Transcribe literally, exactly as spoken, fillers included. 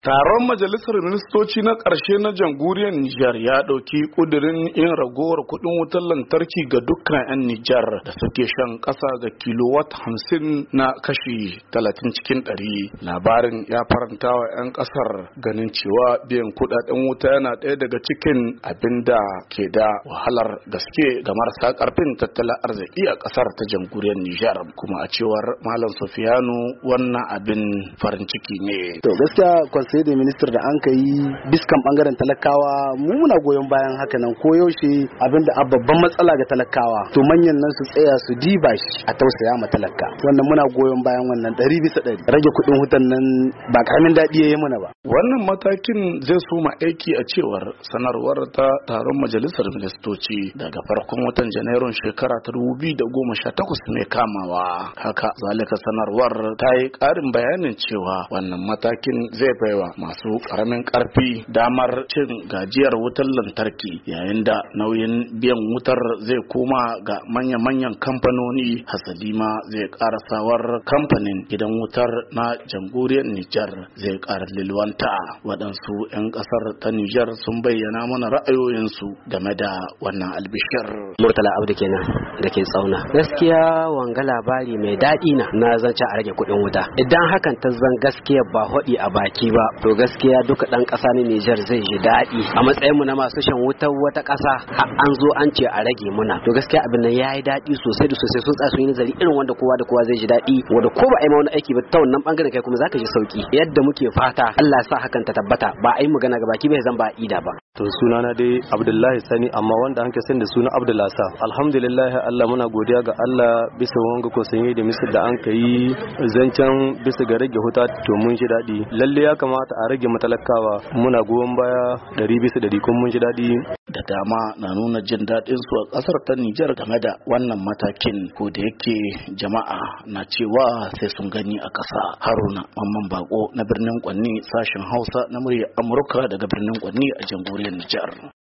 Taron majalisar ministoci na ƙarshe na jamhuriyar Nijar ya ɗauki ƙudurin yin ragowar kuɗin wutar lantarki ga dukkan 'yan Nijar da suke shan ƙasa ga kilowatt hamsin na kashi talatin cikin ɗari. Labarin ya faranta wa 'yan ƙasar ganin cewa biyan kuɗaɗen wuta yana ɗaya daga cikin abin da ke da wahalar gaske ga marasa ƙarfin tattalin arziki a ƙasar ta jamhuriyar Nijar. Kuma a cewar Malam Sufiyanu wannan abin farin ciki ne. To gaskiya sai da minister da an ka yi biskan bangaren talakawa mu muna goyon bayan haka nan ko yaushe abinda a babban matsala ga talakawa to manyan nan su tsaya su diba shi a tausaya ma talaka wannan muna goyon bayan wannan ɗari bisa ɗari rage kuɗin hutan nan ba karamin daɗi yayi mana ba. Wannan matakin zai soma aiki a cewar sanarwar ta taron majalisar ministoci daga farkon watan janairun shekara ta dubu biyu da goma sha takwas mai kamawa. Haka zalika sanarwar ta yi ƙarin bayanin cewa wannan matakin zai bai masu karamin karfi damar cin gajiyar wutar lantarki yayin da nauyin biyan wutar zai koma ga manya-manyan kamfanoni. Hasali ma zai ƙara sawar kamfanin gidan wutar na jamhuriyar Nijar zai ƙara lilwanta. Waɗansu 'yan ƙasar ta Nijar sun bayyana mana ra'ayoyinsu game da wannan albishir. Murtala Abdu kenan da ke tsauna. Gaskiya wanga labari mai daɗi na na zance a rage kuɗin wuta. Idan hakan ta zan gaskiya ba hodi a baki ba to gaskiya duka dan kasa ne Niger zai ji daɗi a matsayin mu na masu shan wutar wata kasa har an zo an ce a rage muna to gaskiya abin nan yayi daɗi sosai da sosai sun tsaya sun yi nazari irin wanda kowa da kowa zai ji daɗi wanda ko ba a yi ma wani aiki ba ta wannan bangaren kai kuma zaka ji sauki yadda muke fata Allah ya sa hakan ta tabbata ba a yi magana ga baki bai zan ba ida ba. To sunana dai Abdullahi Sani amma wanda an san da suna Abdullasa. Alhamdulillah Allah muna godiya ga Allah bisa wanga ko sanye da misal da an kai zancen bisa ga rage huta to mun ji daɗi. Lalle ya kamata a rage matalakawa muna goyon baya ɗari bisa ɗari kun mun ji daɗi. Da dama na nuna jin daɗin su a ƙasar ta Nijar game da wannan matakin ko da yake jama'a na cewa sai sun gani a ƙasa. Haruna Mamman Bako na birnin Kwanni sashen Hausa na muryar Amurka daga birnin Kwanni a jamhuriyar Nijar.